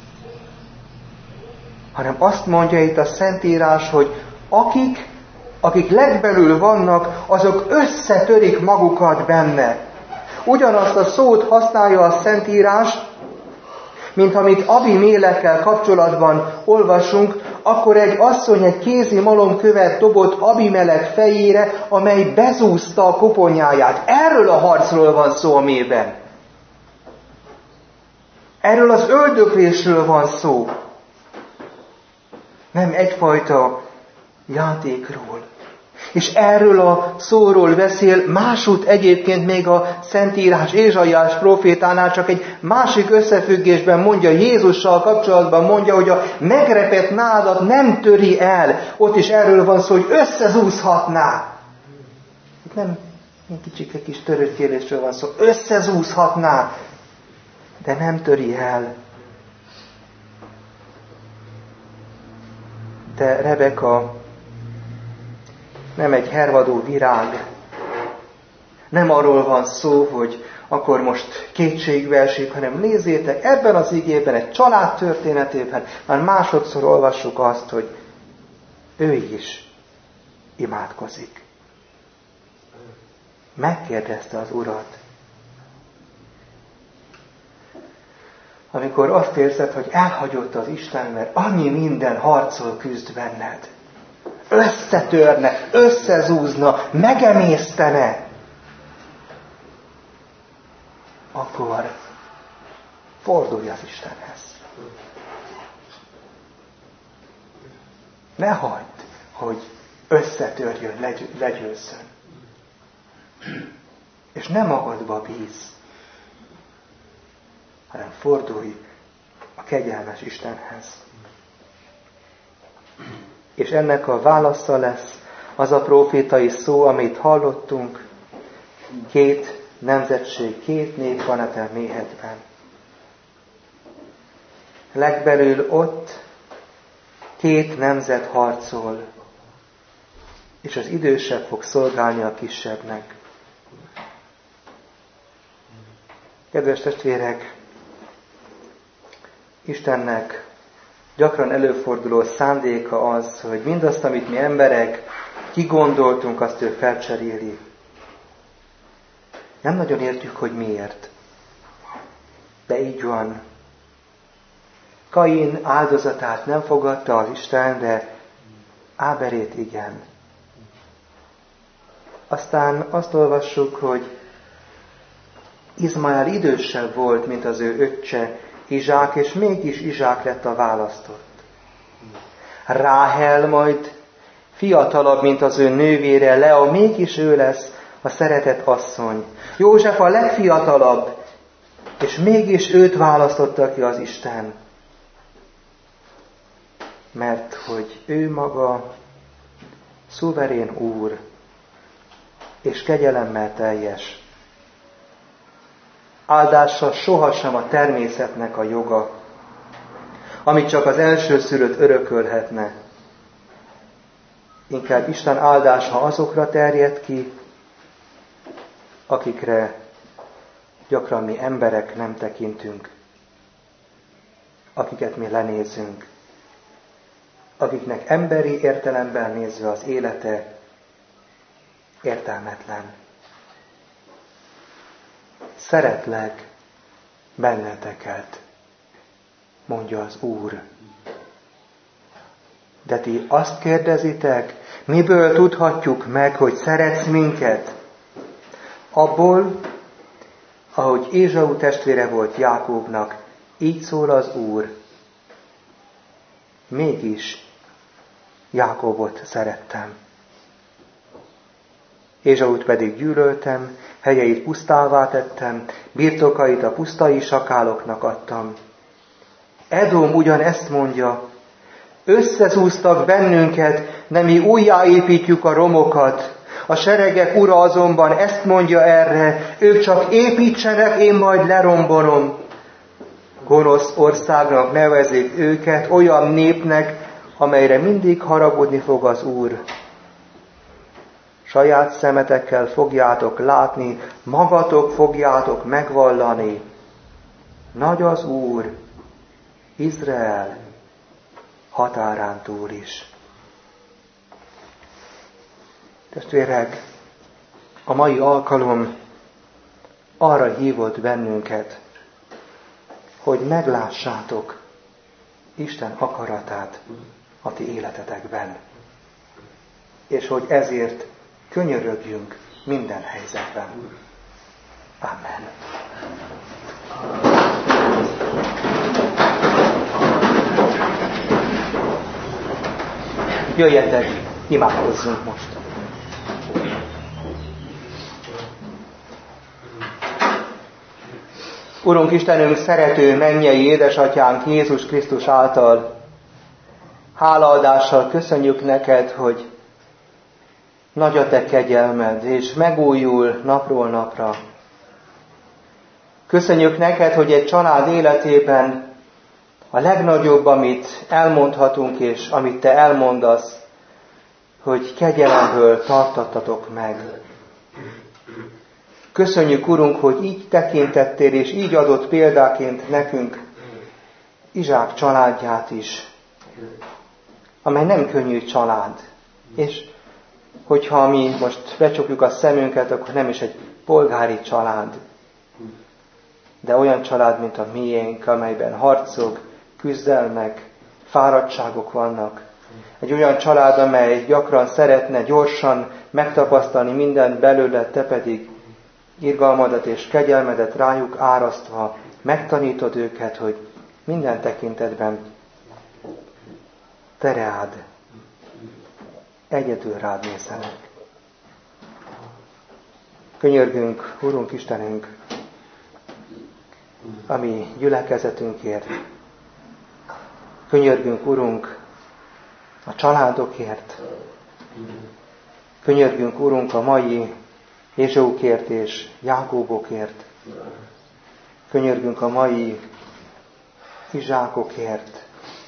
hanem azt mondja itt a Szentírás, hogy akik legbelül vannak, azok összetörik magukat benne. Ugyanazt a szót használja a Szentírás, mint amit Abimélekkel kapcsolatban olvasunk, akkor egy asszony egy kézi malomkövet dobott Abimelek fejére, amely bezúzta a koponyáját. Erről a harcról van szó a mélyben. Erről az öldöklésről van szó. Nem egyfajta játékról. És erről a szóról beszél másút egyébként még a Szentírás Ézsaiás prófétánál, csak egy másik összefüggésben mondja, Jézussal kapcsolatban mondja, hogy a megrepett nádat nem töri el. Ott is erről van szó, hogy összezúzhatná. Itt nem kicsike kis törőkélésről van szó, összezúzhatná, de nem töri el. De Rebeka nem egy hervadó virág. Nem arról van szó, hogy akkor most kétségbe esik, hanem nézzétek, ebben az igében, egy család történetében már másodszor olvassuk azt, hogy ő is imádkozik. Megkérdezte az Urat. Amikor azt érzed, hogy elhagyott az Isten, mert annyi minden harcol küzd benned. Összetörne, összezúzna, megemésztene. Akkor fordulj az Istenhez. Ne hagyd, hogy összetörjön, legyőzzön. És nem magadba bízz, hanem fordulj a kegyelmes Istenhez. És ennek a válasza lesz az a prófétai szó, amit hallottunk, 2 nemzetség, 2 nép van a te méhedben. Legbelül ott 2 nemzet harcol, és az idősebb fog szolgálni a kisebbnek. Kedves testvérek, Istennek gyakran előforduló szándéka az, hogy mindazt, amit mi emberek kigondoltunk, azt ő felcseréli. Nem nagyon értjük, hogy miért. De így van. Kain áldozatát nem fogadta az Isten, de Áberét igen. Aztán azt olvassuk, hogy Izmael idősebb volt, mint az ő öccse, Izsák, és mégis Izsák lett a választott. Ráhel majd fiatalabb, mint az ő nővére, Lea, mégis ő lesz a szeretett asszony. József a legfiatalabb, és mégis őt választotta ki az Isten. Mert hogy ő maga szuverén úr, és kegyelemmel teljes. Áldása sohasem a természetnek a joga, amit csak az elsőszülött örökölhetne. Inkább Isten áldása azokra terjed ki, akikre gyakran mi emberek nem tekintünk, akiket mi lenézünk, akiknek emberi értelemben nézve az élete értelmetlen. Szeretlek benneteket, mondja az Úr. De ti azt kérdezitek, miből tudhatjuk meg, hogy szeretsz minket? Abból, ahogy Ézsau testvére volt Jákóbnak, így szól az Úr. Mégis Jákóbot szerettem. Ézsaut pedig gyűlöltem, hegyeit pusztává tettem, birtokait a pusztai sakáloknak adtam. Edom ugyanezt mondja, összezúztak bennünket, de mi újjáépítjük a romokat. A seregek ura azonban ezt mondja erre, ők csak építsenek, én majd lerombolom. Gonosz országnak nevezik őket, olyan népnek, amelyre mindig haragudni fog az Úr. Saját szemetekkel fogjátok látni, magatok fogjátok megvallani. Nagy az Úr, Izrael határán túl is. Testvérek, a mai alkalom arra hívott bennünket, hogy meglássátok Isten akaratát a ti életetekben, és hogy ezért könyörögjünk minden helyzetben. Amen. Jöjjetek, imádkozzunk most! Urunk Istenünk, szerető mennyei édesatyánk Jézus Krisztus által hálaadással köszönjük neked, hogy nagy a te kegyelmed, és megújul napról napra. Köszönjük neked, hogy egy család életében a legnagyobb, amit elmondhatunk, és amit te elmondasz, hogy kegyelemből tartattatok meg. Köszönjük, Urunk, hogy így tekintettél, és így adott példáként nekünk Izsák családját is, amely nem könnyű család. És hogyha mi most becsukjuk a szemünket, akkor nem is egy polgári család, de olyan család, mint a miénk, amelyben harcok, küzdelmek, fáradtságok vannak. Egy olyan család, amely gyakran szeretne gyorsan megtapasztalni mindent belőle, te pedig irgalmadat és kegyelmedet rájuk árasztva megtanítod őket, hogy minden tekintetben te rád, egyedül rád nézzenek. Könyörgünk, Urunk Istenünk, a mi gyülekezetünkért. Könyörgünk, Urunk, a családokért. Könyörgünk, Urunk, a mai Ézsaukért és Jákóbokért. Könyörgünk a mai Izsákokért.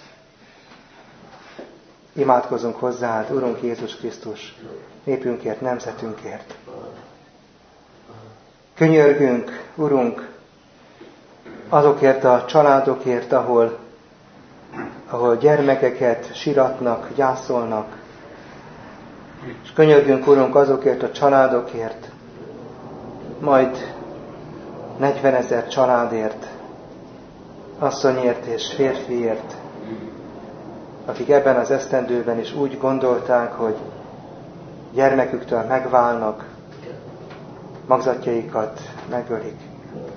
Imádkozunk hozzád, Urunk Jézus Krisztus, népünkért, nemzetünkért. Könyörgünk, Urunk, azokért a családokért, ahol gyermekeket siratnak, gyászolnak. És könyörgünk, Urunk, azokért a családokért, majd 40 000 családért, asszonyért és férfiért, akik ebben az esztendőben is úgy gondolták, hogy gyermeküktől megválnak, magzatjaikat megölik.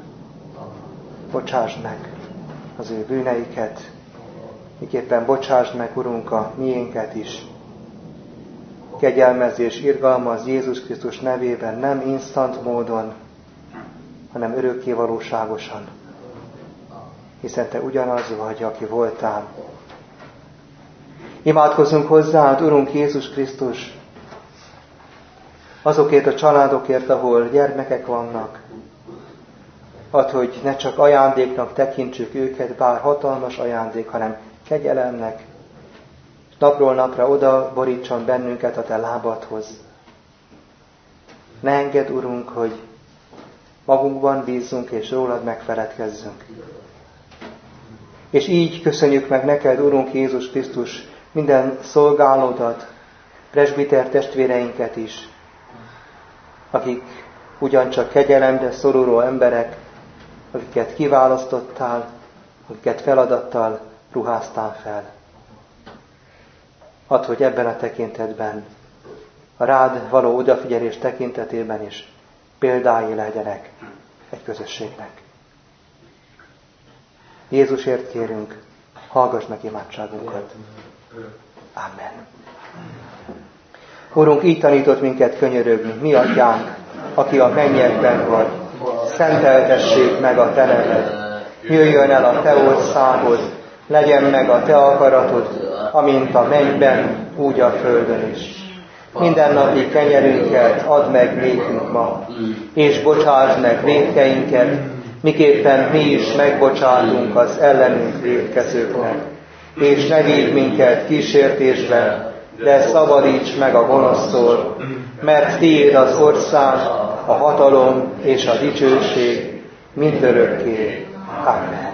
bocsásd meg az ő bűneiket, miképpen bocsásd meg, Urunk, a miénket is. Kegyelmezz és irgalmazz Jézus Krisztus nevében, nem instant módon, hanem örökké valóságosan. Hiszen Te ugyanaz vagy, aki voltál. Imádkozzunk hozzád, Urunk Jézus Krisztus, azokért a családokért, ahol gyermekek vannak. Add, hogy ne csak ajándéknak tekintsük őket, bár hatalmas ajándék, hanem kegyelemnek, és napról napra oda borítson bennünket a Te lábadhoz. Ne engedd, Urunk, hogy magunkban bízzunk és rólad megfeledkezzünk. És így köszönjük meg neked, Urunk Jézus Krisztus, minden szolgálódat, presbiter testvéreinket is, akik ugyancsak kegyelemre szoruló emberek, akiket kiválasztottál, akiket feladattal ruháztál fel. Add, hogy ebben a tekintetben, a rád való odafigyelés tekintetében is példái legyenek egy közösségnek. Jézusért kérünk, hallgass meg imádságunkat. Amen. Urunk, így tanított minket könyörögni, mi atyánk, aki a mennyekben vagy, szenteltessék meg a Te neved, jöjjön el a Te országod, legyen meg a Te akaratod, amint a mennyben, úgy a földön is. Mindennapi kenyerünket add meg nékünk ma, és bocsásd meg vétkeinket, miképpen mi is megbocsátunk az ellenünk vétkezőknek. És ne vigy minket kísértésbe, de szabadíts meg a gonosztól, mert tiéd az ország, a hatalom és a dicsőség mindörökké. Amen.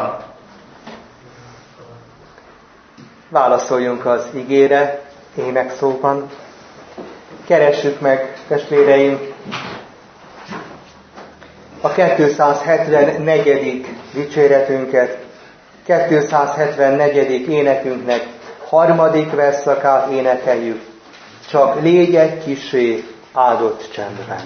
Válaszoljunk az igére énekszóban. Keressük meg, testvéreim, a 274. dicséretünket, 274. énekünknek 3. versszakát énekeljük. Csak légy egy kissé áldott csendben.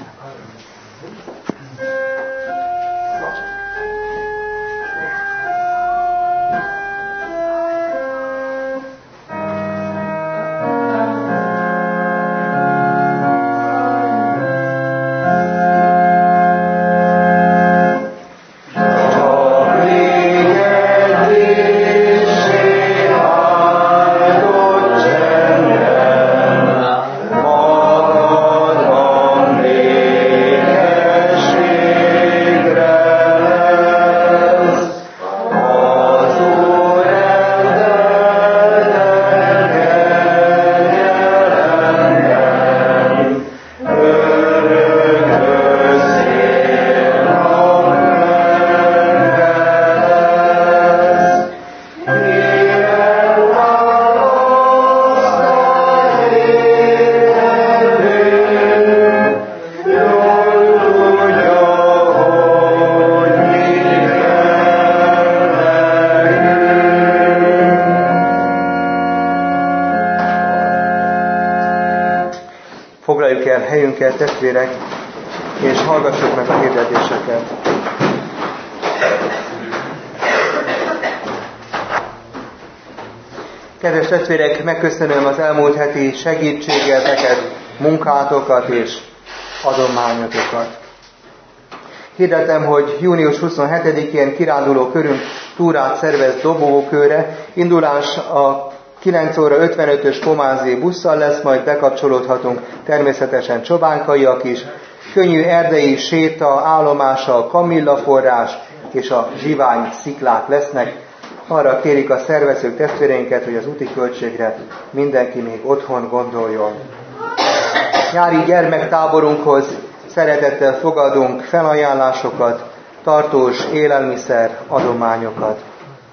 Foglaljuk el helyünket, testvérek, és hallgassuk meg a hirdetéseket. Kedves testvérek, megköszönöm az elmúlt heti segítségeteket, munkátokat és adományotokat. Hirdetem, hogy június 27-én kiránduló körünk túrát szervez Dobókőre. Indulás a 9 óra 55-ös Pomázi busszal lesz, majd bekapcsolódhatunk természetesen Csobánkaiak is. Könnyű erdei séta, állomása, kamillaforrás és a zsivány sziklák lesznek. Arra kérik a szervezők testvéreinket, hogy az úti költségre mindenki még otthon gondoljon. Nyári gyermektáborunkhoz szeretettel fogadunk felajánlásokat, tartós élelmiszer adományokat.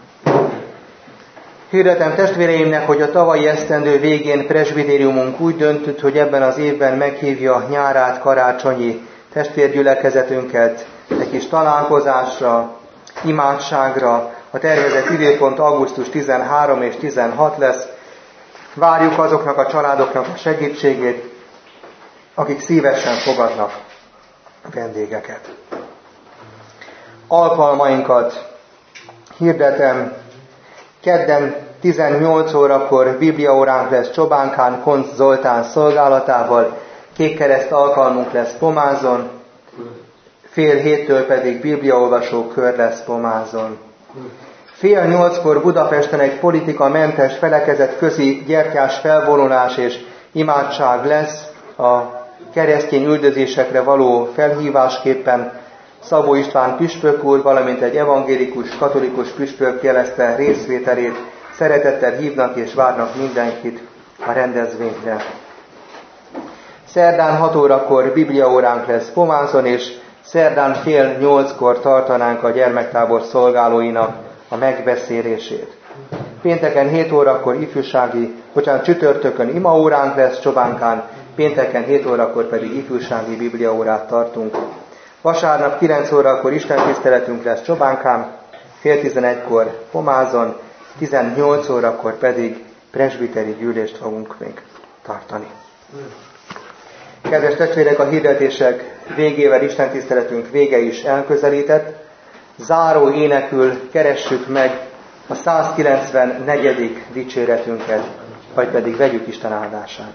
Hirdetem testvéreimnek, hogy a tavalyi esztendő végén presbitériumunk úgy döntött, hogy ebben az évben meghívja nyárát karácsonyi testvérgyülekezetünket egy kis találkozásra, imádságra. A tervezett időpont augusztus 13 és 16 lesz. Várjuk azoknak a családoknak a segítségét, akik szívesen fogadnak vendégeket. alkalmainkat hirdetem. Kedden 18 órakor bibliaóránk lesz Csobánkán, Koncz Zoltán szolgálatával, Kékkereszt alkalmunk lesz Pomázon, 7:30 pedig bibliaolvasó kör lesz Pomázon. 7:30 Budapesten egy politikamentes felekezetközi gyertyás felvonulás és imádság lesz. A keresztény üldözésekre való felhívásképpen Szabó István püspök úr, valamint egy evangélikus, katolikus püspök jelezte részvételét. Szeretettel hívnak és várnak mindenkit a rendezvényre. Szerdán 6 órakor bibliaóránk lesz Pomázon, és szerdán 7:30 tartanánk a gyermektábor szolgálóinak a megbeszélését. Pénteken 7 órakor csütörtökön imaóránk lesz Csobánkán, pénteken 7 órakor pedig ifjúsági bibliaórát tartunk. Vasárnap 9 órakor istentiszteletünk lesz Csobánkán, 10:30 Pomázon, 18 órakor pedig presbiteri gyűlést fogunk még tartani. Kedves testvérek, a hirdetések végével istentiszteletünk vége is elközelített. Záró énekül keressük meg a 194. dicséretünket, vagy pedig vegyük Isten áldását.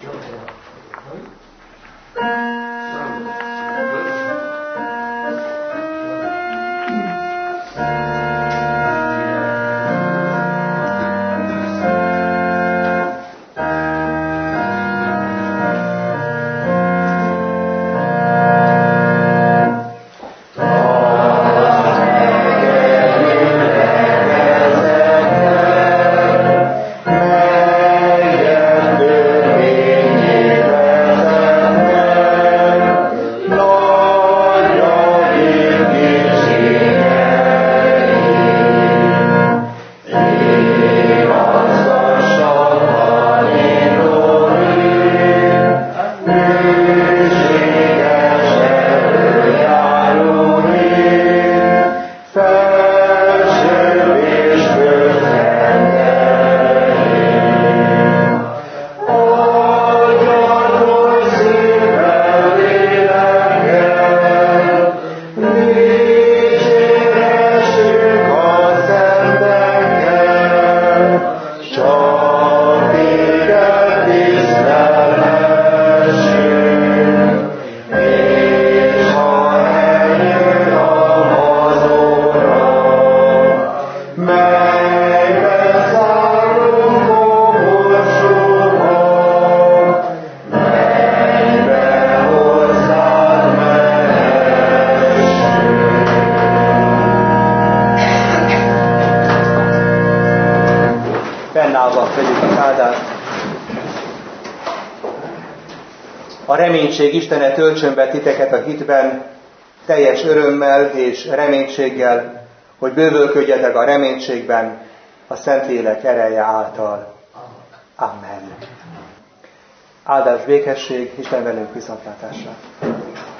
A reménység Istene töltsön be titeket a hitben, teljes örömmel és reménységgel, hogy bővölködjetek a reménységben a Szentlélek ereje által. Amen. Áldás, békesség, Isten velünk viszontlátásra.